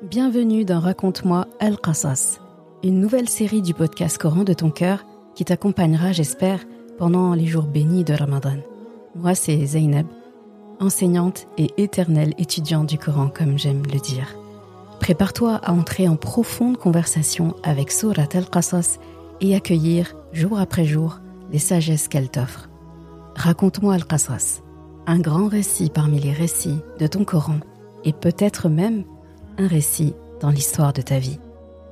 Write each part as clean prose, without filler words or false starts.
Bienvenue dans Raconte-moi Al-Qasas, une nouvelle série du podcast Coran de ton cœur qui t'accompagnera, j'espère, pendant les jours bénis de Ramadan. Moi, c'est Zainab, enseignante et éternelle étudiante du Coran, comme j'aime le dire. Prépare-toi à entrer en profonde conversation avec Surat Al-Qasas et accueillir, jour après jour, les sagesses qu'elle t'offre. Raconte-moi Al-Qasas, un grand récit parmi les récits de ton Coran et peut-être même un récit dans l'histoire de ta vie.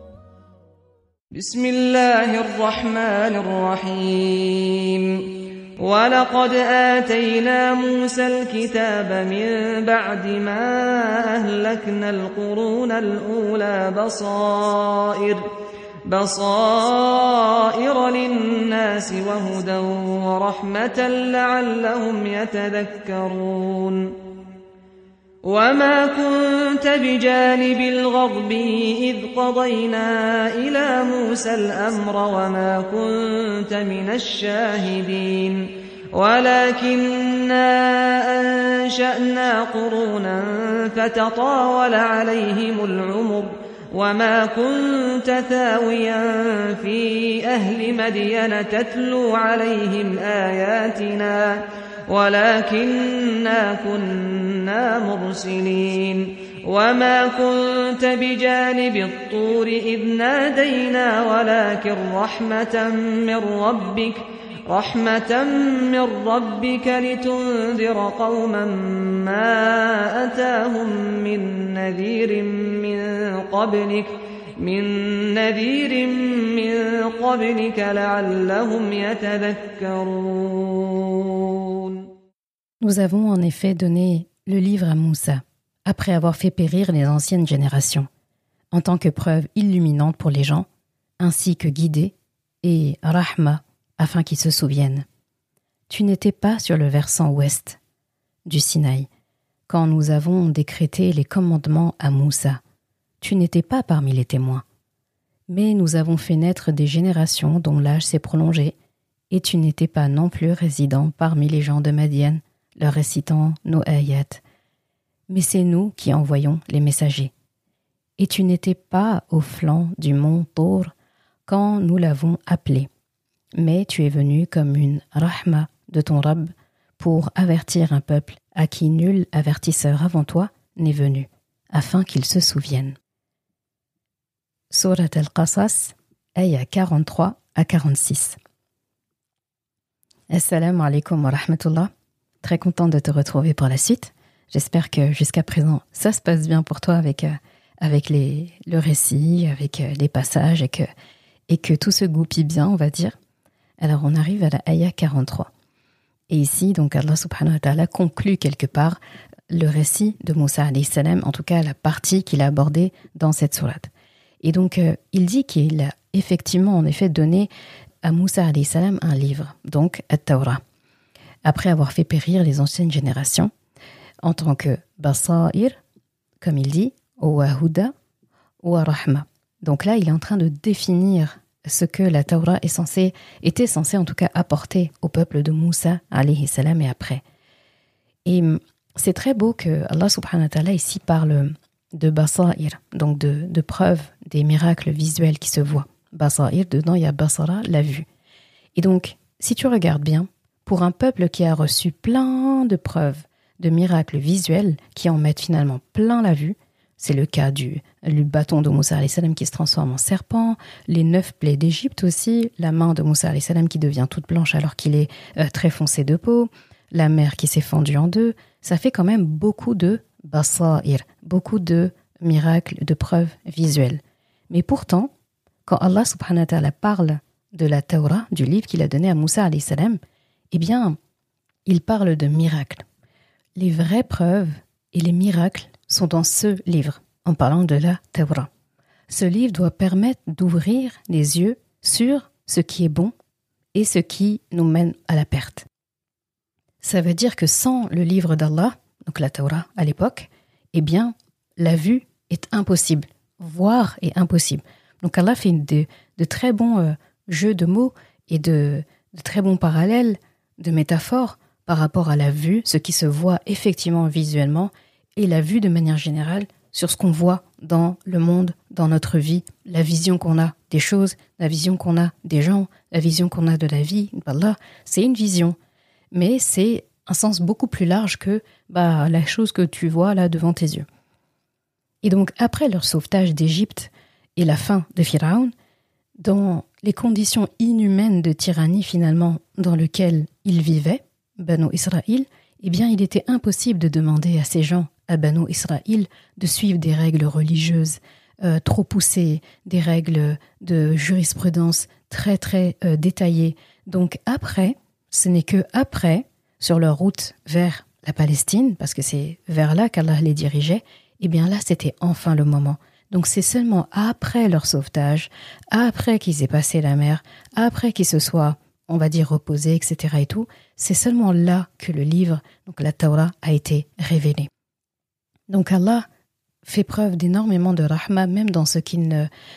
Bismillahirrahmanirrahim. وَلَقَدْ آتَيْنَا مُوسَى الْكِتَابَ مِنْ بَعْدِ مَا أَهْلَكْنَا الْقُرُونَ الْأُولَى بَصَائِرَ لِلنَّاسِ وَهُدًى وَرَحْمَةً لَعَلَّهُمْ يَتَذَكَّرُونَ وَمَا كُنْتَ بِجَانِبِ الْغَرْبِ إِذْ قَضَيْنَا إِلَى مُوسَى الْأَمْرَ وَمَا كُنْتَ مِنَ الشَّاهِدِينَ وَلَكِنَّا أَنشَأْنَا قُرُونًا فَتَطَاوَلَ عَلَيْهِمُ الْعُمُرُ وَمَا كُنْتَ ثَاوِيًا فِي أَهْلِ مَدْيَنَ تَتْلُو عَلَيْهِمْ آيَاتِنَا ولكننا كنا مرسلين وما كنت بجانب الطور إذ نادينا ولكن رحمة من ربك لتنذر قوما ما أتاهم من نذير من قبلك لعلهم يتذكرون. Nous avons en effet donné le livre à Moussa, après avoir fait périr les anciennes générations, en tant que preuve illuminante pour les gens, ainsi que guidée, et rahma, afin qu'ils se souviennent. Tu n'étais pas sur le versant ouest du Sinaï, quand nous avons décrété les commandements à Moussa. Tu n'étais pas parmi les témoins. Mais nous avons fait naître des générations dont l'âge s'est prolongé, et tu n'étais pas non plus résident parmi les gens de Madian, leur récitant nos ayats. Mais c'est nous qui envoyons les messagers. Et tu n'étais pas au flanc du mont Tour quand nous l'avons appelé. Mais tu es venu comme une rahma de ton Rabb pour avertir un peuple à qui nul avertisseur avant toi n'est venu, afin qu'ils se souviennent. Surat Al-Qasas, ayah 43 à 46. Assalamu alaikum wa rahmatullah. Très contente de te retrouver pour la suite. J'espère que jusqu'à présent, ça se passe bien pour toi avec le récit, avec les passages et que tout se goupille bien, on va dire. Alors, on arrive à la ayah 43. Et ici, donc, Allah subhanahu wa ta'ala conclut quelque part le récit de Moussa alayhi salam, en tout cas la partie qu'il a abordée dans cette sourate. Et donc, il dit qu'il a effectivement, en effet, donné à Moussa alayhi salam un livre, donc At-Tawra, après avoir fait périr les anciennes générations, en tant que Basair, comme il dit, ou Huda, ou Rahma. Donc là, il est en train de définir ce que la Tawra était censée en tout cas apporter au peuple de Moussa alayhi salam et après. Et c'est très beau que Allah subhanahu wa ta'ala ici parle de Basair, donc de preuves des miracles visuels qui se voient. Basair, dedans il y a Basara, la vue. Et donc, si tu regardes bien, pour un peuple qui a reçu plein de preuves, de miracles visuels, qui en mettent finalement plein la vue, c'est le cas du bâton de Moussa alayhi salam qui se transforme en serpent, les 9 plaies d'Égypte aussi, la main de Moussa alayhi salam qui devient toute blanche alors qu'il est très foncé de peau, la mer qui s'est fendue en deux, ça fait quand même beaucoup de basair, beaucoup de miracles, de preuves visuelles. Mais pourtant, quand Allah subhanahu wa ta'ala parle de la Tawra, du livre qu'il a donné à Moussa alayhi salam, eh bien, il parle de miracles. Les vraies preuves et les miracles sont dans ce livre, en parlant de la Tawra. Ce livre doit permettre d'ouvrir les yeux sur ce qui est bon et ce qui nous mène à la perte. Ça veut dire que sans le livre d'Allah, donc la Tawra à l'époque, eh bien, la vue est impossible, voir est impossible. Donc Allah fait de très bons jeux de mots et de très bons parallèles, de métaphores par rapport à la vue, ce qui se voit effectivement visuellement, et la vue de manière générale sur ce qu'on voit dans le monde, dans notre vie, la vision qu'on a des choses, la vision qu'on a des gens, la vision qu'on a de la vie, d'Allah, c'est une vision. Mais c'est un sens beaucoup plus large que la chose que tu vois là devant tes yeux. Et donc, après leur sauvetage d'Égypte et la fin de Pharaon, dans les conditions inhumaines de tyrannie finalement dans lesquelles ils vivaient, Banu Israël, eh bien, il était impossible de demander à ces gens, à Banu Israël, de suivre des règles religieuses trop poussées, des règles de jurisprudence très très détaillées. Donc après, ce n'est que après, sur leur route vers la Palestine, parce que c'est vers là qu'Allah les dirigeait, eh bien là, c'était enfin le moment. Donc c'est seulement après leur sauvetage, après qu'ils aient passé la mer, après qu'ils se soient, on va dire, reposés, etc. et tout, c'est seulement là que le livre, donc la Torah, a été révélé. Donc Allah fait preuve d'énormément de rahma, même dans ce qu'il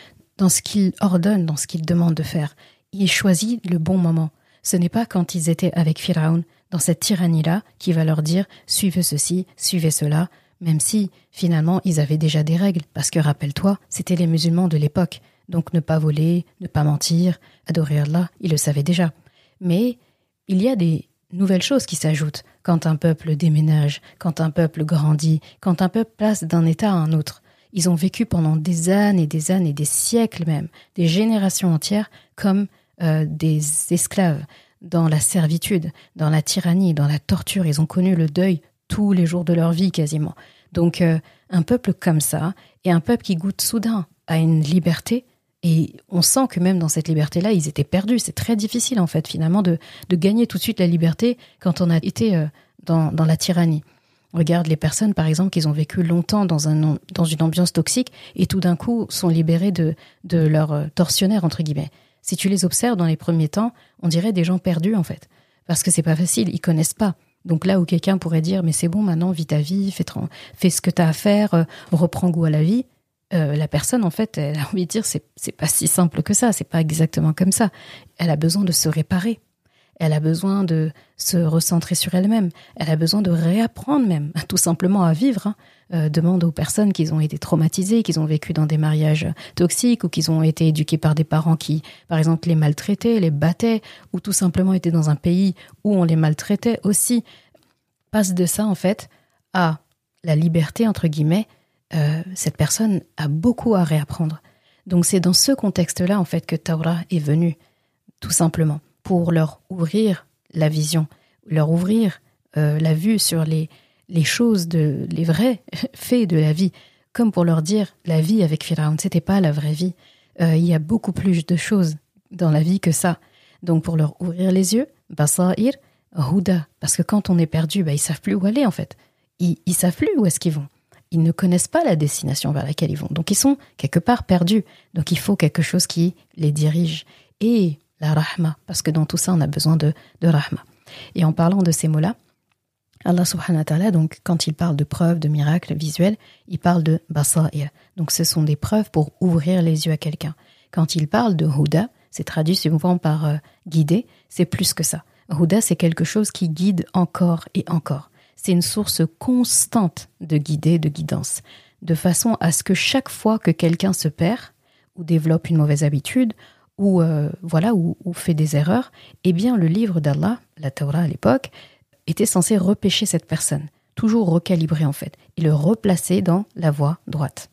ordonne, dans ce qu'il demande de faire. Il choisit le bon moment. Ce n'est pas quand ils étaient avec Pharaon, dans cette tyrannie-là, qu'il va leur dire « suivez ceci, suivez cela », même si, finalement, ils avaient déjà des règles, parce que, rappelle-toi, c'était les musulmans de l'époque, donc ne pas voler, ne pas mentir, adorer Allah, ils le savaient déjà. Mais il y a des nouvelles choses qui s'ajoutent quand un peuple déménage, quand un peuple grandit, quand un peuple passe d'un état à un autre. Ils ont vécu pendant des années, des siècles même, des générations entières, comme des esclaves, dans la servitude, dans la tyrannie, dans la torture. Ils ont connu le deuil tous les jours de leur vie quasiment. Donc un peuple comme ça, et un peuple qui goûte soudain à une liberté, et on sent que même dans cette liberté-là, ils étaient perdus. C'est très difficile en fait finalement de gagner tout de suite la liberté quand on a été dans la tyrannie. Regarde les personnes par exemple qui ont vécu longtemps dans une ambiance toxique et tout d'un coup sont libérées de leur tortionnaire entre guillemets. Si tu les observes dans les premiers temps, on dirait des gens perdus en fait. Parce que c'est pas facile, ils connaissent pas. Donc là où quelqu'un pourrait dire « mais c'est bon, maintenant, vis ta vie, fais ce que tu as à faire, reprends goût à la vie », la personne, en fait, elle a envie de dire « c'est pas si simple que ça, c'est pas exactement comme ça ». Elle a besoin de se réparer, elle a besoin de se recentrer sur elle-même, elle a besoin de réapprendre même, tout simplement à vivre. Demande aux personnes qui ont été traumatisées, qui ont vécu dans des mariages toxiques ou qui ont été éduquées par des parents qui, par exemple, les maltraitaient, les battaient ou tout simplement étaient dans un pays où on les maltraitait aussi. Passe de ça, en fait, à la liberté, entre guillemets, cette personne a beaucoup à réapprendre. Donc c'est dans ce contexte-là, en fait, que Torah est venue, tout simplement, pour leur ouvrir la vision, leur ouvrir la vue sur les choses, les vrais faits de la vie, comme pour leur dire la vie avec Pharaon, c'était pas la vraie vie. Il y a beaucoup plus de choses dans la vie que ça. Donc pour leur ouvrir les yeux, Basair, Huda, parce que quand on est perdu, ils savent plus où aller en fait. Ils savent plus où est-ce qu'ils vont. Ils ne connaissent pas la destination vers laquelle ils vont. Donc ils sont quelque part perdus. Donc il faut quelque chose qui les dirige. Et la rahma, parce que dans tout ça on a besoin de rahma. Et en parlant de ces mots-là, Allah subhanahu wa ta'ala, donc, quand il parle de preuves, de miracles visuels, il parle de basair. Donc, ce sont des preuves pour ouvrir les yeux à quelqu'un. Quand il parle de huda, c'est traduit souvent par guider, c'est plus que ça. Huda, c'est quelque chose qui guide encore et encore. C'est une source constante de guider, de guidance, de façon à ce que chaque fois que quelqu'un se perd, ou développe une mauvaise habitude, ou fait des erreurs, eh bien, le livre d'Allah, la Torah à l'époque, était censé repêcher cette personne, toujours recalibrer en fait, et le replacer dans la voie droite.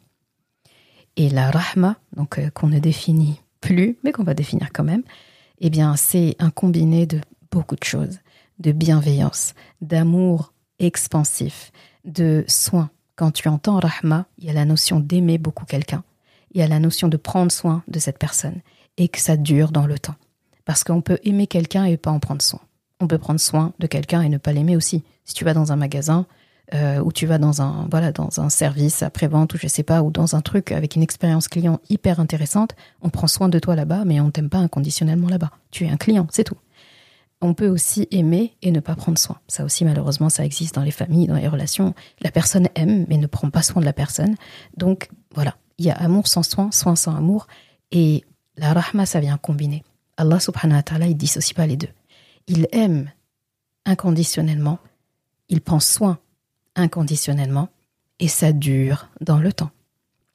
Et la rahma, donc qu'on ne définit plus, mais qu'on va définir quand même, eh bien c'est un combiné de beaucoup de choses, de bienveillance, d'amour expansif, de soin. Quand tu entends rahma, il y a la notion d'aimer beaucoup quelqu'un, il y a la notion de prendre soin de cette personne, et que ça dure dans le temps. Parce qu'on peut aimer quelqu'un et pas en prendre soin. On peut prendre soin de quelqu'un et ne pas l'aimer aussi. Si tu vas dans un magasin, ou tu vas dans un service après-vente, ou je sais pas, ou dans un truc avec une expérience client hyper intéressante, on prend soin de toi là-bas, mais on t'aime pas inconditionnellement là-bas. Tu es un client, c'est tout. On peut aussi aimer et ne pas prendre soin. Ça aussi, malheureusement, ça existe dans les familles, dans les relations. La personne aime, mais ne prend pas soin de la personne. Donc, voilà. Il y a amour sans soin, soin sans amour. Et la rahma, ça vient combiner. Allah subhanahu wa ta'ala, il dissocie pas les deux. Il aime inconditionnellement, il prend soin inconditionnellement, et ça dure dans le temps.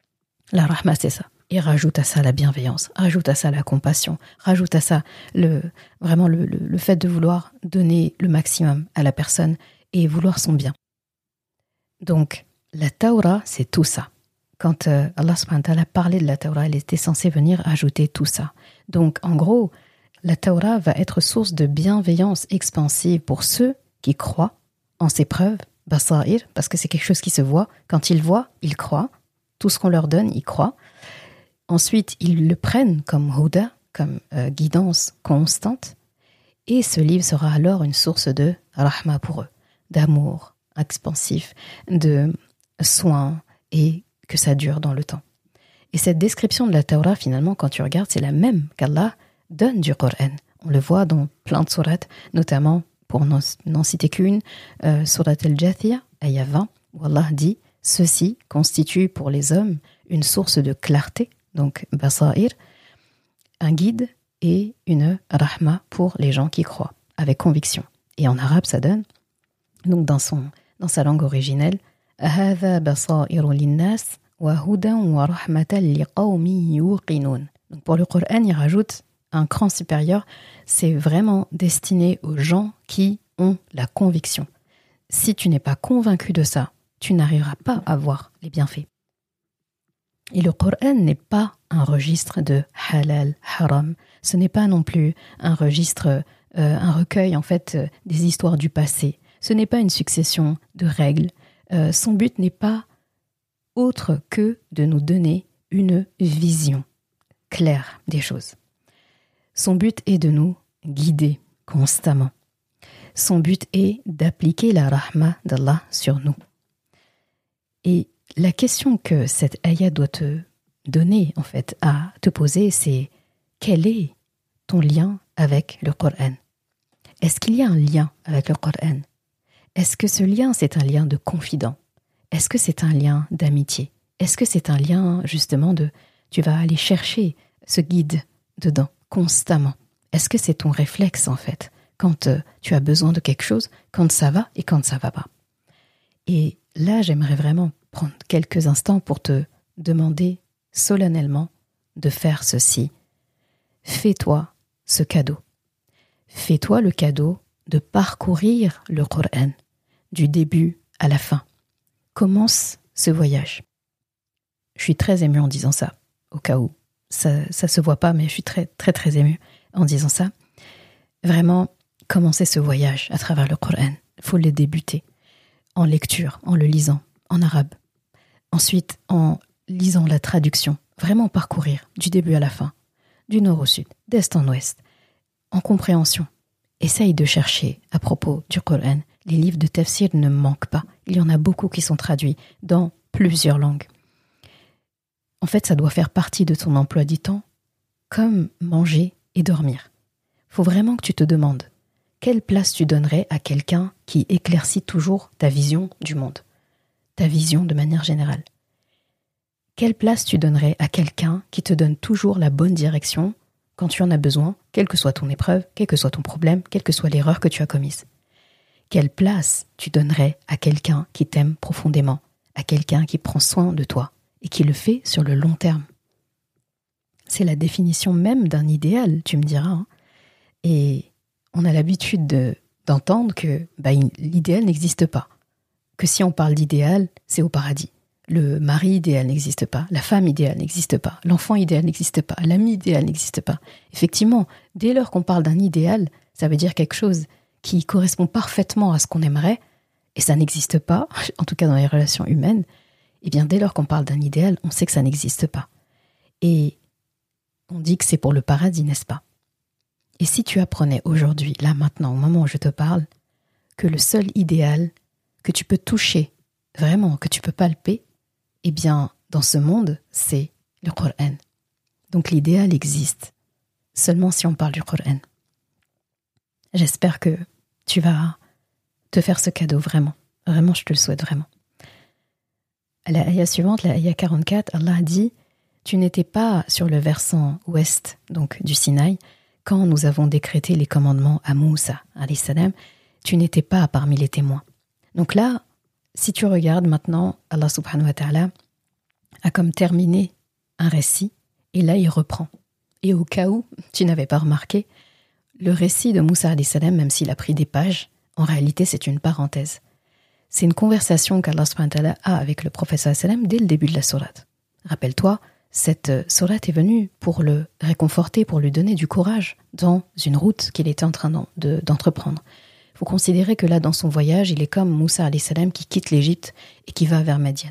La rahma, c'est ça. Et rajoute à ça la bienveillance, rajoute à ça la compassion, rajoute à ça vraiment le fait de vouloir donner le maximum à la personne et vouloir son bien. Donc, la Taura, c'est tout ça. Quand Allah subhanahu wa ta'ala parlait de la Taura, il était censé venir ajouter tout ça. Donc, en gros, la Taura va être source de bienveillance expansive pour ceux qui croient en ses preuves, basair, parce que c'est quelque chose qui se voit. Quand ils voient, ils croient. Tout ce qu'on leur donne, ils croient. Ensuite, ils le prennent comme huda, comme guidance constante. Et ce livre sera alors une source de rahma pour eux, d'amour expansif, de soin et que ça dure dans le temps. Et cette description de la Taura, finalement, quand tu regardes, c'est la même qu'Allah donne du Coran. On le voit dans plein de sourates, notamment, pour n'en citer qu'une, sourate al-Jathiyah, ayah 20, où Allah dit « Ceci constitue pour les hommes une source de clarté », donc basair, un guide et une rahma pour les gens qui croient, avec conviction. Et en arabe, ça donne, donc dans sa langue originelle, هذا بصائر للناس وهدى ورحمة لقوم يوقنون. Donc pour le Coran, il rajoute un cran supérieur, c'est vraiment destiné aux gens qui ont la conviction. Si tu n'es pas convaincu de ça, tu n'arriveras pas à voir les bienfaits. Et le Coran n'est pas un registre de halal, haram. Ce n'est pas non plus un registre, un recueil en fait des histoires du passé. Ce n'est pas une succession de règles. Son but n'est pas autre que de nous donner une vision claire des choses. Son but est de nous guider constamment. Son but est d'appliquer la rahma d'Allah sur nous. Et la question que cette ayah doit te donner, en fait, à te poser, c'est quel est ton lien avec le Coran? Est-ce qu'il y a un lien avec le Coran? Est-ce que ce lien, c'est un lien de confident? Est-ce que c'est un lien d'amitié? Est-ce que c'est un lien, justement, tu vas aller chercher ce guide dedans, constamment? Est-ce que c'est ton réflexe, en fait, quand tu as besoin de quelque chose, quand ça va et quand ça va pas? Et là, j'aimerais vraiment prendre quelques instants pour te demander solennellement de faire ceci. Fais-toi ce cadeau. Fais-toi le cadeau de parcourir le Coran du début à la fin. Commence ce voyage. Je suis très émue en disant ça, au cas où ça se voit pas, mais je suis très très très émue en disant ça. Vraiment, commencer ce voyage à travers le Coran. Il faut le débuter en lecture, en le lisant, en arabe. Ensuite, en lisant la traduction, vraiment parcourir du début à la fin, du nord au sud, d'est en ouest, en compréhension. Essaye de chercher, à propos du Coran, les livres de tafsir ne manquent pas. Il y en a beaucoup qui sont traduits dans plusieurs langues. En fait, ça doit faire partie de ton emploi du temps, comme manger et dormir. Il faut vraiment que tu te demandes quelle place tu donnerais à quelqu'un qui éclaircit toujours ta vision du monde, ta vision de manière générale. Quelle place tu donnerais à quelqu'un qui te donne toujours la bonne direction quand tu en as besoin, quelle que soit ton épreuve, quel que soit ton problème, quelle que soit l'erreur que tu as commise? Quelle place tu donnerais à quelqu'un qui t'aime profondément, à quelqu'un qui prend soin de toi et qui le fait sur le long terme? C'est la définition même d'un idéal, tu me diras. Hein. Et on a l'habitude d'entendre que l'idéal n'existe pas. Que si on parle d'idéal, c'est au paradis. Le mari idéal n'existe pas, la femme idéale n'existe pas, l'enfant idéal n'existe pas, l'ami idéal n'existe pas. Effectivement, dès lors qu'on parle d'un idéal, ça veut dire quelque chose qui correspond parfaitement à ce qu'on aimerait, et ça n'existe pas, en tout cas dans les relations humaines, et bien dès lors qu'on parle d'un idéal, on sait que ça n'existe pas. Et on dit que c'est pour le paradis, n'est-ce pas? Et si tu apprenais aujourd'hui, là maintenant, au moment où je te parle, que le seul idéal que tu peux toucher, vraiment, que tu peux palper, eh bien, dans ce monde, c'est le Coran. Donc l'idéal existe, seulement si on parle du Coran. J'espère que tu vas te faire ce cadeau, vraiment. Vraiment, je te le souhaite, vraiment. À la ayah suivante, la ayah 44, Allah dit « Tu n'étais pas sur le versant ouest, donc du Sinaï, quand nous avons décrété les commandements à Moussa, alayhi salam, tu n'étais pas parmi les témoins. » Donc là, si tu regardes maintenant, Allah subhanahu wa ta'ala a comme terminé un récit, et là il reprend. Et au cas où tu n'avais pas remarqué, le récit de Moussa alayhi salam, même s'il a pris des pages, en réalité c'est une parenthèse. C'est une conversation qu'Allah subhanahu wa ta'ala a avec le prophète sallallahu alayhi wa sallam dès le début de la sourate. Rappelle-toi, cette sourate est venue pour le réconforter, pour lui donner du courage dans une route qu'il était en train d'entreprendre. Il faut considérer que là, dans son voyage, il est comme Moussa alayhi salam qui quitte l'Égypte et qui va vers Madian.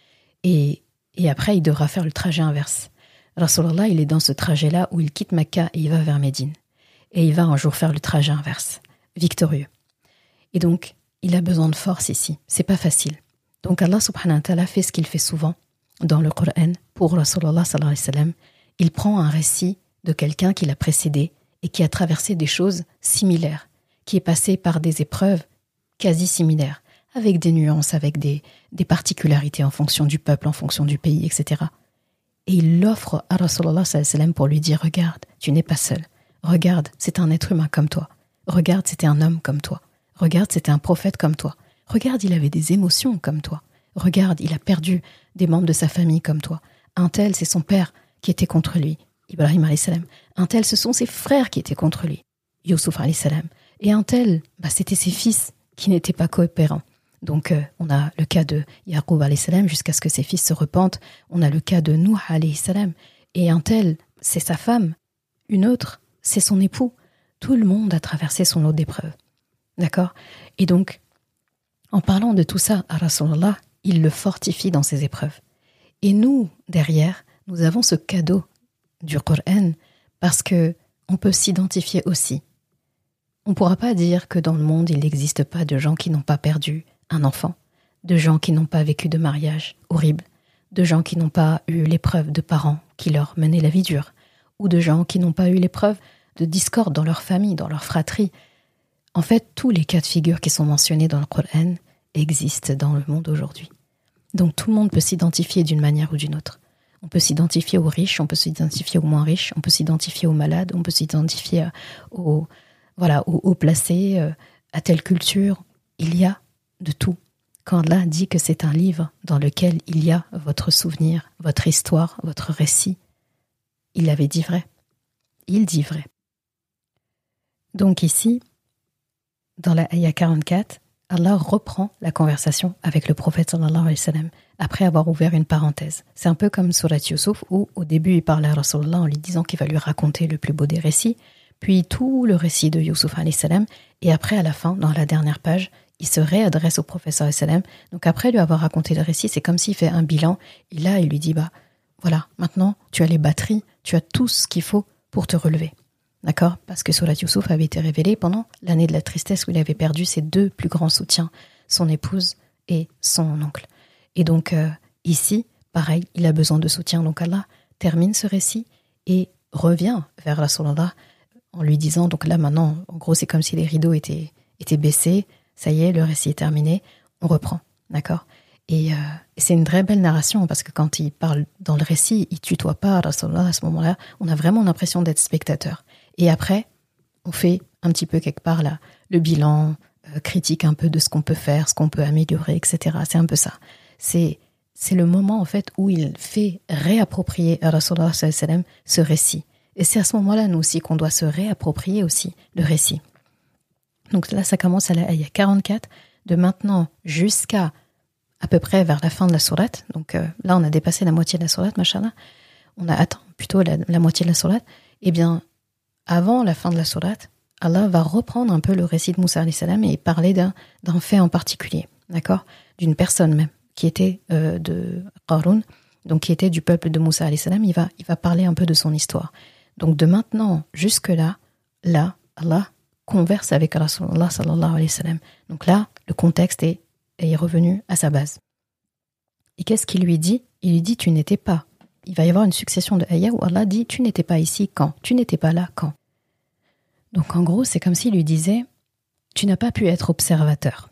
Et après, il devra faire le trajet inverse. Rasulallah, il est dans ce trajet-là où il quitte Mecca et il va vers Médine. Et il va un jour faire le trajet inverse, victorieux. Et donc, il a besoin de force ici. C'est pas facile. Donc Allah subhanahu wa ta'ala fait ce qu'il fait souvent dans le Coran pour Rasulallah sallallahu alayhi wa sallam. Il prend un récit de quelqu'un qui l'a précédé et qui a traversé des choses similaires, qui est passé par des épreuves quasi similaires, avec des nuances, avec des particularités en fonction du peuple, en fonction du pays, etc. Et il l'offre à Rasulallah sallallahu alayhi wa sallam pour lui dire « Regarde, tu n'es pas seul. Regarde, c'est un être humain comme toi. Regarde, c'était un homme comme toi. Regarde, c'était un prophète comme toi. Regarde, il avait des émotions comme toi. Regarde, il a perdu des membres de sa famille comme toi. Un tel, c'est son père qui était contre lui, Ibrahim alayhi salam. Un tel, ce sont ses frères qui étaient contre lui, Youssouf alayhi salam. Et un tel, c'était ses fils qui n'étaient pas coopérants. Donc, on a le cas de Yaqub alayhi salam jusqu'à ce que ses fils se repentent. On a le cas de Nuh alayhi salam. Et un tel, c'est sa femme. Une autre, c'est son époux. Tout le monde a traversé son lot d'épreuves. D'accord ? Et donc, en parlant de tout ça à Rasulallah, il le fortifie dans ses épreuves. Et nous, derrière, nous avons ce cadeau du Coran parce que on peut s'identifier aussi. On ne pourra pas dire que dans le monde, il n'existe pas de gens qui n'ont pas perdu un enfant, de gens qui n'ont pas vécu de mariage horrible, de gens qui n'ont pas eu l'épreuve de parents qui leur menaient la vie dure, ou de gens qui n'ont pas eu l'épreuve de discorde dans leur famille, dans leur fratrie. En fait, tous les cas de figure qui sont mentionnés dans le Coran existent dans le monde aujourd'hui. Donc tout le monde peut s'identifier d'une manière ou d'une autre. On peut s'identifier aux riches, on peut s'identifier aux moins riches, on peut s'identifier aux malades, on peut s'identifier aux placés, à telle culture. Il y a de tout. Quand Allah dit que c'est un livre dans lequel il y a votre souvenir, votre histoire, votre récit, il avait dit vrai. Il dit vrai. Donc ici, dans la ayah 44, Allah reprend la conversation avec le prophète sallallahu alayhi wa sallam après avoir ouvert une parenthèse. C'est un peu comme Surat Yusuf où au début il parle à Rasulullah en lui disant qu'il va lui raconter le plus beau des récits, puis tout le récit de Yusuf alayhi salam, et après à la fin, dans la dernière page, il se réadresse au prophète sallallahu alayhi wa sallam. Donc après lui avoir raconté le récit, c'est comme s'il fait un bilan, et là il lui dit voilà, maintenant tu as les batteries, tu as tout ce qu'il faut pour te relever. D'accord ? Parce que Surat Yusuf avait été révélé pendant l'année de la tristesse où il avait perdu ses deux plus grands soutiens, son épouse et son oncle. Et donc ici, pareil, il a besoin de soutien. Donc Allah termine ce récit et revient vers Rasulullah en lui disant, donc là maintenant, en gros c'est comme si les rideaux étaient baissés, ça y est, le récit est terminé, on reprend. D'accord ? Et c'est une très belle narration parce que quand il parle dans le récit, il tutoie pas Rasulullah à ce moment-là, on a vraiment l'impression d'être spectateur. Et après, on fait un petit peu quelque part là, le bilan, critique un peu de ce qu'on peut faire, ce qu'on peut améliorer, etc. C'est un peu ça. C'est le moment en fait où il fait réapproprier à Rasulullah sallallahu alayhi wa sallam ce récit. Et c'est à ce moment-là, nous aussi, qu'on doit se réapproprier aussi le récit. Donc là, ça commence à la ayah 44, de maintenant jusqu'à à peu près vers la fin de la sourate. Donc là, on a dépassé la moitié de la sourate, machallah. On a atteint plutôt la moitié de la sourate. Eh bien, avant la fin de la sourate, Allah va reprendre un peu le récit de Moussa alayhi salam et parler d'un fait en particulier, d'accord ? D'une personne même, qui était de Qarun, donc qui était du peuple de Moussa alayhi salam. Il va parler un peu de son histoire. Donc de maintenant jusque-là, Allah converse avec Rasulullah sallallahu alayhi wa sallam. Donc là, le contexte est revenu à sa base. Et qu'est-ce qu'il lui dit ? Il lui dit, tu n'étais pas. Il va y avoir une succession de ayahs où Allah dit, tu n'étais pas ici quand ? Tu n'étais pas là quand ? Donc en gros, c'est comme s'il lui disait, tu n'as pas pu être observateur.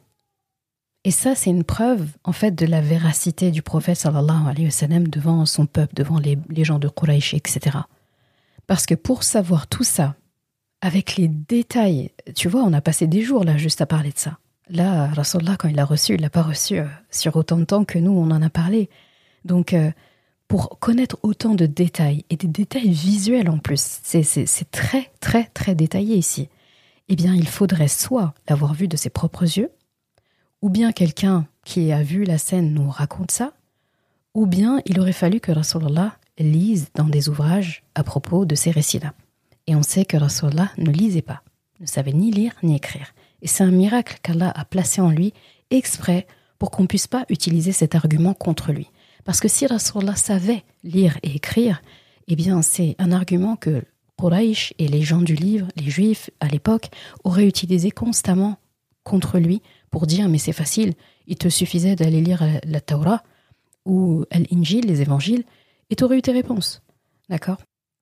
Et ça, c'est une preuve, en fait, de la véracité du prophète sallallahu alayhi wa sallam devant son peuple, devant les gens de Quraysh, etc. Parce que pour savoir tout ça, avec les détails, tu vois, on a passé des jours là juste à parler de ça. Là, Rasulullah, quand il l'a reçu, il l'a pas reçu sur autant de temps que nous, on en a parlé. Donc, pour connaître autant de détails, et des détails visuels en plus, c'est très très très détaillé ici, eh bien il faudrait soit l'avoir vu de ses propres yeux, ou bien quelqu'un qui a vu la scène nous raconte ça, ou bien il aurait fallu que Rasulallah lise dans des ouvrages à propos de ces récits-là. Et on sait que Rasulallah ne lisait pas, ne savait ni lire ni écrire. Et c'est un miracle qu'Allah a placé en lui exprès pour qu'on ne puisse pas utiliser cet argument contre lui. Parce que si Rasulallah savait lire et écrire, eh bien c'est un argument que Quraysh et les gens du livre, les juifs à l'époque, auraient utilisé constamment contre lui pour dire mais c'est facile, il te suffisait d'aller lire la Torah ou l'Injil, les évangiles, et tu aurais eu tes réponses. D'accord ?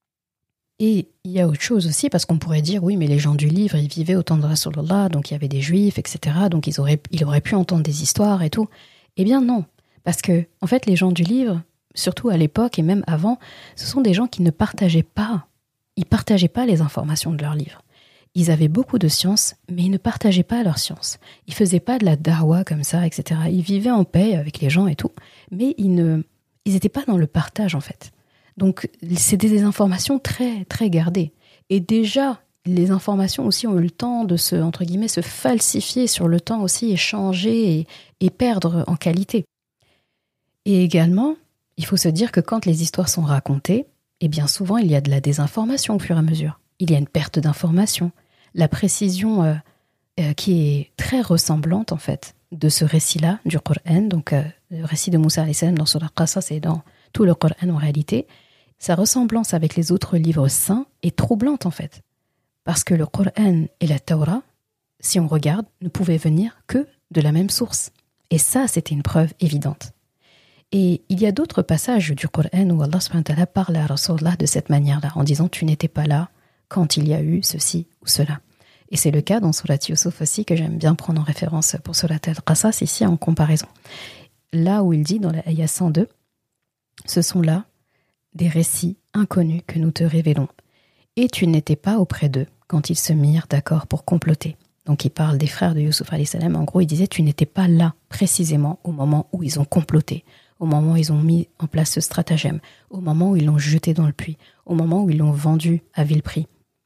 Et il y a autre chose aussi, parce qu'on pourrait dire, oui, mais les gens du livre, ils vivaient au temps de Rasulallah, donc il y avait des juifs, etc., donc il aurait pu entendre des histoires et tout. Eh bien non, parce que, en fait, les gens du livre, surtout à l'époque et même avant, ce sont des gens qui ne partageaient pas. Ils partageaient pas les informations de leur livre. Ils avaient beaucoup de science, mais ils ne partageaient pas leur science. Ils faisaient pas de la da'wa comme ça, etc. Ils vivaient en paix avec les gens et tout, mais ils n'étaient pas dans le partage, en fait. Donc, c'était des informations très, très gardées. Et déjà, les informations aussi ont eu le temps de entre guillemets, se falsifier sur le temps aussi, et changer et perdre en qualité. Et également, il faut se dire que quand les histoires sont racontées, eh bien souvent, il y a de la désinformation au fur et à mesure. Il y a une perte d'information. La précision qui est très ressemblante, en fait, de ce récit-là, du Coran, donc le récit de Moussa alayhi salam dans Surah Al-Qasas et dans tout le Coran en réalité, sa ressemblance avec les autres livres saints est troublante, en fait. Parce que le Coran et la Torah, si on regarde, ne pouvaient venir que de la même source. Et ça, c'était une preuve évidente. Et il y a d'autres passages du Coran où Allah subhanahu wa ta'ala parle à Rasulullah de cette manière-là, en disant « Tu n'étais pas là quand il y a eu ceci ou cela ». Et c'est le cas dans Surat Yusuf aussi, que j'aime bien prendre en référence pour Surat Al-Qasas, ici en comparaison. Là où il dit, dans la ayah 102, « Ce sont là des récits inconnus que nous te révélons. Et tu n'étais pas auprès d'eux quand ils se mirent d'accord pour comploter. » Donc il parle des frères de Yusuf alayhi salam. En gros, il disait « Tu n'étais pas là précisément au moment où ils ont comploté, au moment où ils ont mis en place ce stratagème, au moment où ils l'ont jeté dans le puits, au moment où ils l'ont vendu à vil prix. »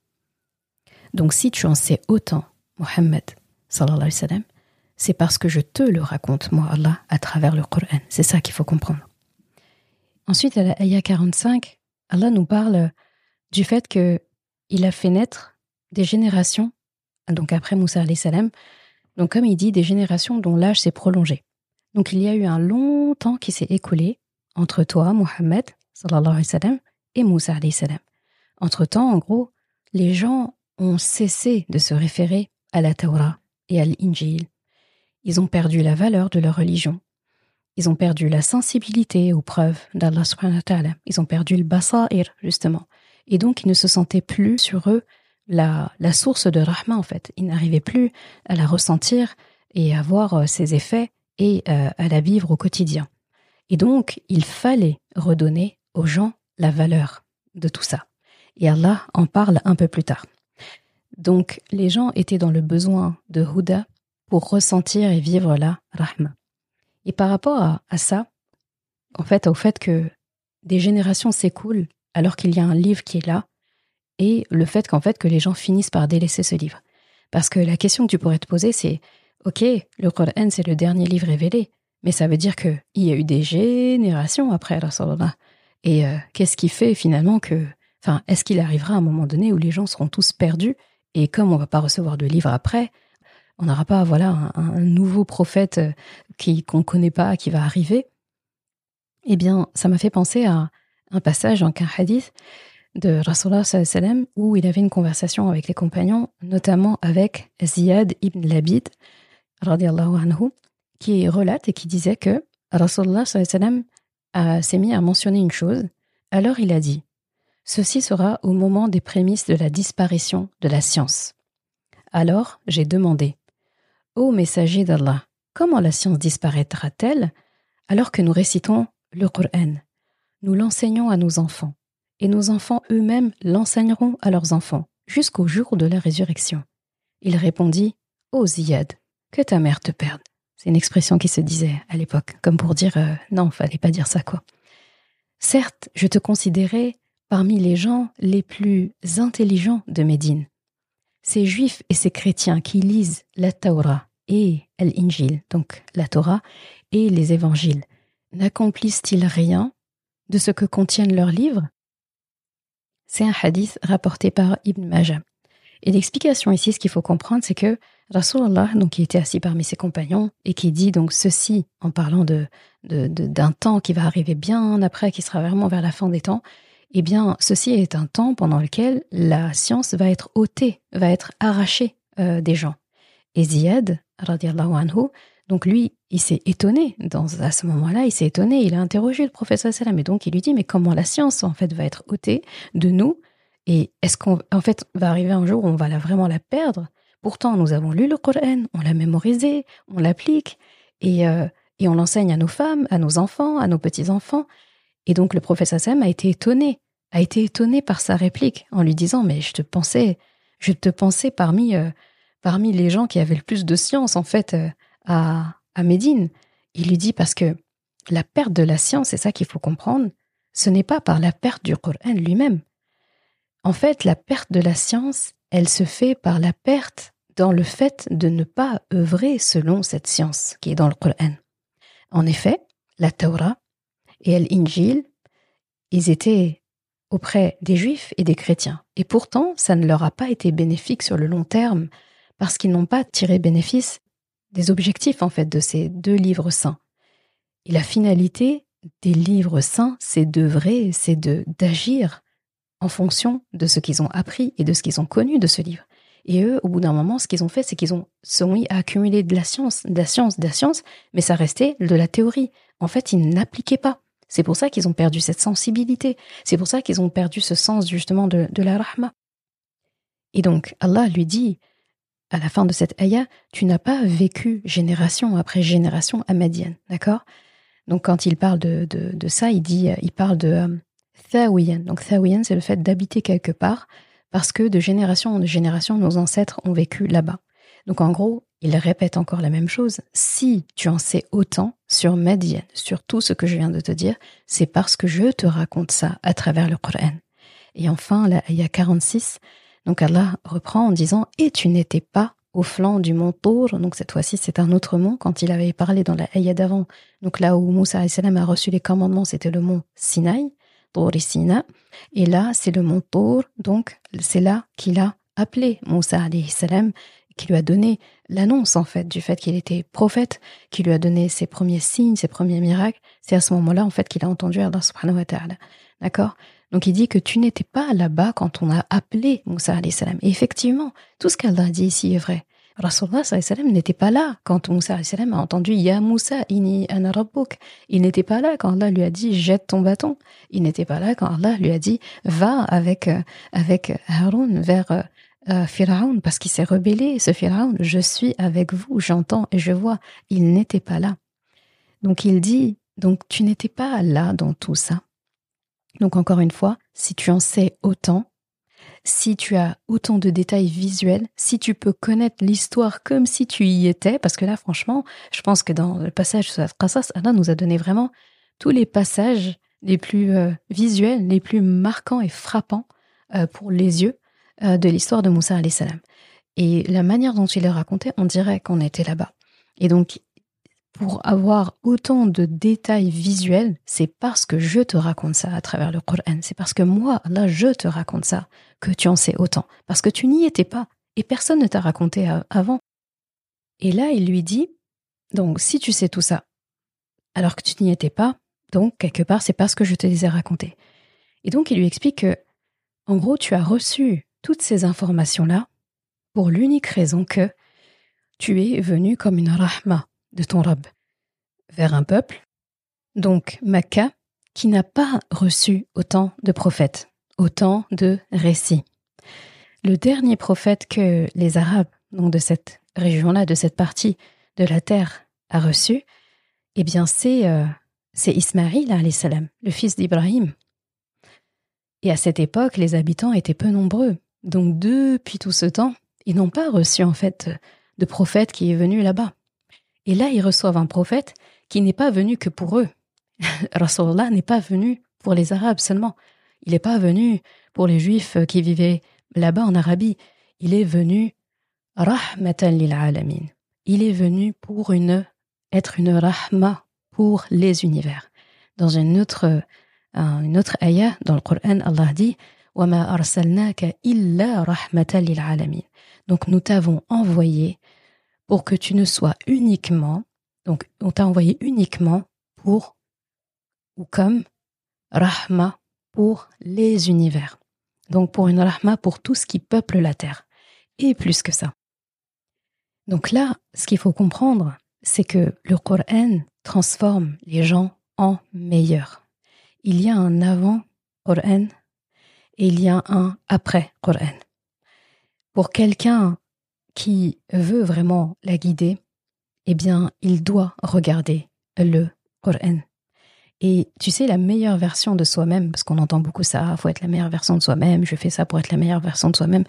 Donc si tu en sais autant, Mohammed, sallallahu alayhi wa sallam, c'est parce que je te le raconte, moi, Allah, à travers le Coran. C'est ça qu'il faut comprendre. Ensuite, à la ayah 45, Allah nous parle du fait qu'il a fait naître des générations, donc après Moussa alayhi salam, donc comme il dit, des générations dont l'âge s'est prolongé. Donc il y a eu un long temps qui s'est écoulé entre toi, Mohammed, sallallahu alayhi wa sallam, et Moussa alayhi salam. Entre-temps, en gros, les gens ont cessé de se référer à la Torah et à l'Injil. Ils ont perdu la valeur de leur religion. Ils ont perdu la sensibilité aux preuves d'Allah subhanahu wa ta'ala. Ils ont perdu le basair, justement. Et donc, ils ne se sentaient plus sur eux la source de rahma, en fait. Ils n'arrivaient plus à la ressentir et à voir ses effets et à la vivre au quotidien. Et donc, il fallait redonner aux gens la valeur de tout ça. Et Allah en parle un peu plus tard. Donc, les gens étaient dans le besoin de Huda pour ressentir et vivre la rahma. Et par rapport à ça, en fait, au fait que des générations s'écoulent alors qu'il y a un livre qui est là, et le fait qu'en fait que les gens finissent par délaisser ce livre. Parce que la question que tu pourrais te poser, c'est ok, le Coran c'est le dernier livre révélé, mais ça veut dire qu'il y a eu des générations après Rasulullah. Et qu'est-ce qui fait finalement que... Enfin, est-ce qu'il arrivera un moment donné où les gens seront tous perdus, et comme on ne va pas recevoir de livre après, on n'aura pas un nouveau prophète qu'on ne connaît pas, qui va arriver. Eh bien, ça m'a fait penser à un passage dans un hadith de Rasulullah sallallahu alayhi wa sallam où il avait une conversation avec les compagnons, notamment avec Ziyad ibn Labid, radiyallahu anhu, qui relate et qui disait que Rasulullah sallallahu alayhi wa sallam s'est mis à mentionner une chose. Alors il a dit « Ceci sera au moment des prémices de la disparition de la science. » Alors j'ai demandé « Ô messager d'Allah, comment la science disparaîtra-t-elle alors que nous récitons le Coran? Nous l'enseignons à nos enfants, et nos enfants eux-mêmes l'enseigneront à leurs enfants, jusqu'au jour de la résurrection. » Il répondit « Ô Ziyad, que ta mère te perde. » C'est une expression qui se disait à l'époque, comme pour dire « Non, fallait pas dire ça, quoi. » certes, je te considérais parmi les gens les plus intelligents de Médine. Ces juifs et ces chrétiens qui lisent la Torah et l'Injil, donc la Torah et les évangiles, n'accomplissent-ils rien de ce que contiennent leurs livres? C'est un hadith rapporté par Ibn Majah. Et l'explication ici, ce qu'il faut comprendre, c'est que Rasulallah, donc qui était assis parmi ses compagnons et qui dit donc ceci en parlant d'un temps qui va arriver bien après, qui sera vraiment vers la fin des temps, eh bien, ceci est un temps pendant lequel la science va être ôtée, va être arrachée des gens. Et Ziyad, radiallahu anhu, donc lui, il s'est étonné, à ce moment-là, il s'est étonné, il a interrogé le prophète sallallahu alayhi wa sallam, et donc il lui dit, mais comment la science, en fait, va être ôtée de nous? Et est-ce qu'en fait, va arriver un jour où on va vraiment la perdre? Pourtant, nous avons lu le Coran, on l'a mémorisé, on l'applique, et on l'enseigne à nos femmes, à nos enfants, à nos petits-enfants. Et donc le prophète sallallahu alayhi wa sallam a été étonné par sa réplique, en lui disant, mais je te pensais parmi les gens qui avaient le plus de science, en fait, à Médine. Il lui dit, parce que la perte de la science, c'est ça qu'il faut comprendre, ce n'est pas par la perte du Coran lui-même. En fait, la perte de la science, elle se fait par la perte dans le fait de ne pas œuvrer selon cette science qui est dans le Coran. En effet, la Torah et l'Injil, ils étaient auprès des Juifs et des chrétiens. Et pourtant, ça ne leur a pas été bénéfique sur le long terme parce qu'ils n'ont pas tiré bénéfice des objectifs, en fait, de ces deux livres saints. Et la finalité des livres saints, c'est d'œuvrer, c'est d'agir en fonction de ce qu'ils ont appris et de ce qu'ils ont connu de ce livre. Et eux, au bout d'un moment, ce qu'ils ont fait, c'est qu'ils se sont mis à accumuler de la science, mais ça restait de la théorie. En fait, ils n'appliquaient pas. C'est pour ça qu'ils ont perdu cette sensibilité. C'est pour ça qu'ils ont perdu ce sens, justement, de la rahma. Et donc, Allah lui dit, à la fin de cette ayah, tu n'as pas vécu génération après génération à Madian, d'accord? Donc, quand il parle de ça, il parle de thawiyan. Donc, thawiyan, c'est le fait d'habiter quelque part, parce que de génération en génération, nos ancêtres ont vécu là-bas. Donc, en gros, il répète encore la même chose. Si tu en sais autant sur Madian, sur tout ce que je viens de te dire, c'est parce que je te raconte ça à travers le Coran. Et enfin, la ayah 46, donc Allah reprend en disant « Et tu n'étais pas au flanc du mont Tour ». Donc cette fois-ci, c'est un autre mont. Quand il avait parlé dans la ayah d'avant, donc là où Moussa alayhi salam a reçu les commandements, c'était le mont Sinaï, Tour et Sina. Et là, c'est le mont Tour. Donc c'est là qu'il a appelé Moussa alayhi salam, qui lui a donné l'annonce, en fait, du fait qu'il était prophète, qui lui a donné ses premiers signes, ses premiers miracles. C'est à ce moment-là, en fait, qu'il a entendu Allah subhanahu wa ta'ala. D'accord? Donc, il dit que tu n'étais pas là-bas quand on a appelé Moussa alayhi salam. Et effectivement, tout ce qu'Allah dit ici est vrai. Rasulullah sallallahu alayhi wa sallam n'était pas là quand Moussa alayhi salam a entendu Ya Moussa, inni ana rabbuk. Il n'était pas là quand Allah lui a dit jette ton bâton. Il n'était pas là quand Allah lui a dit va avec Haroun vers Pharaon, parce qu'il s'est rebellé, ce Pharaon, je suis avec vous, j'entends et je vois. Il n'était pas là. Donc il dit, donc tu n'étais pas là dans tout ça. Donc encore une fois, si tu en sais autant, si tu as autant de détails visuels, si tu peux connaître l'histoire comme si tu y étais, parce que là franchement, je pense que dans le passage sur Qasas, Allah nous a donné vraiment tous les passages les plus visuels, les plus marquants et frappants pour les yeux de l'histoire de Moussa alayhi salam. Et la manière dont il est raconté, on dirait qu'on était là-bas. Et donc, pour avoir autant de détails visuels, c'est parce que je te raconte ça à travers le Coran. C'est parce que moi, là, je te raconte ça que tu en sais autant. Parce que tu n'y étais pas. Et personne ne t'a raconté avant. Et là, il lui dit, donc, si tu sais tout ça, alors que tu n'y étais pas, donc, quelque part, c'est parce que je te les ai racontés. Et donc, il lui explique que, en gros, tu as reçu toutes ces informations-là pour l'unique raison que tu es venu comme une rahma de ton Rabb vers un peuple, donc Makka, qui n'a pas reçu autant de prophètes, autant de récits. Le dernier prophète que les Arabes, donc de cette région-là, de cette partie de la terre, a reçu, eh bien c'est Ismaïl alayhi salam, le fils d'Ibrahim. Et à cette époque, les habitants étaient peu nombreux. Donc depuis tout ce temps, ils n'ont pas reçu en fait de prophète qui est venu là-bas. Et là, ils reçoivent un prophète qui n'est pas venu que pour eux. Rasulullah n'est pas venu pour les Arabes seulement. Il n'est pas venu pour les Juifs qui vivaient là-bas en Arabie. Il est venu rahmatan lil alamin. Il est venu pour être une rahma pour les univers. Dans une autre ayah dans le Coran, Allah dit wa ma arsalnaka illa rahmatan lil alamin. Donc nous t'avons envoyé pour que tu ne sois uniquement, donc on t'a envoyé uniquement pour ou comme rahma pour les univers. Donc pour une rahma pour tout ce qui peuple la terre. Et plus que ça. Donc là, ce qu'il faut comprendre, c'est que le Coran transforme les gens en meilleurs. Il y a un avant Coran et il y a un après Coran. Pour quelqu'un qui veut vraiment la guider, eh bien, il doit regarder le Coran. Et tu sais, la meilleure version de soi-même, parce qu'on entend beaucoup ça, il faut être la meilleure version de soi-même, je fais ça pour être la meilleure version de soi-même.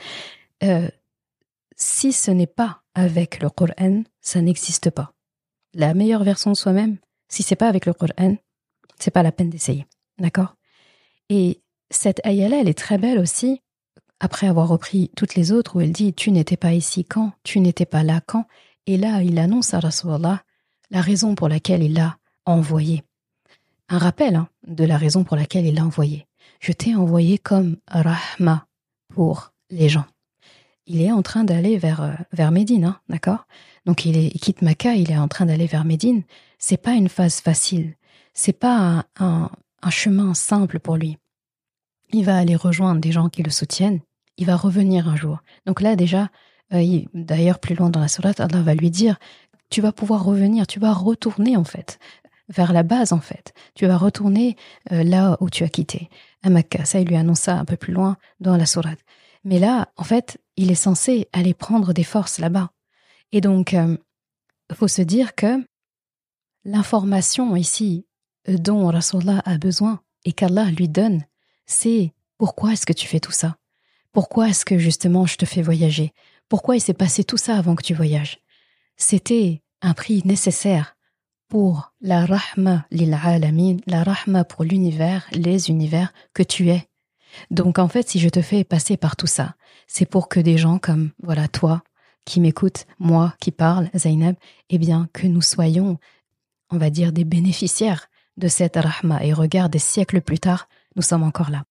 Si ce n'est pas avec le Coran, ça n'existe pas. La meilleure version de soi-même, si c'est pas avec le Coran, c'est pas la peine d'essayer. D'accord ? Et cette ayah-là, elle est très belle aussi, après avoir repris toutes les autres, où elle dit « Tu n'étais pas ici quand ? Tu n'étais pas là quand ?» Et là, il annonce à Rasulallah la raison pour laquelle il l'a envoyé. Un rappel de la raison pour laquelle il l'a envoyé. Je t'ai envoyé comme rahma pour les gens. Il est en train d'aller vers Médine, d'accord ? Donc il quitte Makka, il est en train d'aller vers Médine. C'est pas une phase facile. C'est pas un chemin simple pour lui. Il va aller rejoindre des gens qui le soutiennent. Il va revenir un jour. Donc là déjà, d'ailleurs plus loin dans la sourate, Allah va lui dire, tu vas pouvoir revenir, tu vas retourner en fait, vers la base en fait. Tu vas retourner là où tu as quitté, à Makka. Ça, il lui annonce ça un peu plus loin dans la sourate. Mais là, en fait, il est censé aller prendre des forces là-bas. Et donc, il faut se dire que l'information ici dont Rasulullah a besoin et qu'Allah lui donne, c'est pourquoi est-ce que tu fais tout ça ? Pourquoi est-ce que justement je te fais voyager ? Pourquoi il s'est passé tout ça avant que tu voyages ? C'était un prix nécessaire pour la rahma lil alamin, la rahma pour l'univers, les univers que tu es. Donc en fait, si je te fais passer par tout ça, c'est pour que des gens comme voilà toi qui m'écoutes, moi qui parle, Zainab, eh bien que nous soyons, on va dire, des bénéficiaires de cette rahma. Et regarde, des siècles plus tard, nous sommes encore là.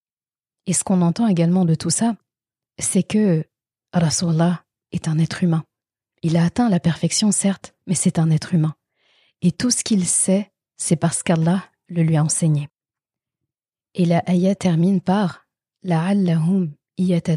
Et ce qu'on entend également de tout ça, c'est que Rasulullah est un être humain. Il a atteint la perfection, certes, mais c'est un être humain. Et tout ce qu'il sait, c'est parce qu'Allah le lui a enseigné. Et la ayah termine par « La'allahum yatadhakkarun »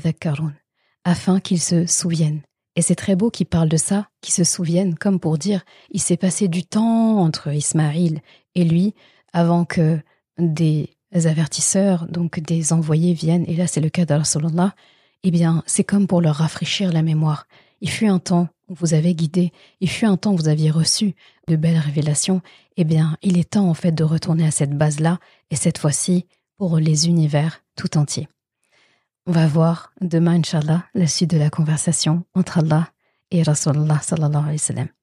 afin qu'ils se souviennent. Et c'est très beau qu'il parle de ça, qu'ils se souviennent, comme pour dire « il s'est passé du temps entre Ismaïl et lui avant que des avertisseurs, donc des envoyés viennent. » Et là, c'est le cas de Rasulullah. Eh bien, c'est comme pour leur rafraîchir la mémoire. Il fut un temps où vous avez guidé, il fut un temps où vous aviez reçu de belles révélations. Eh bien, il est temps en fait de retourner à cette base-là, et cette fois-ci, pour les univers tout entiers. On va voir demain, Inch'Allah, la suite de la conversation entre Allah et Rasulullah sallallahu alayhi wa sallam.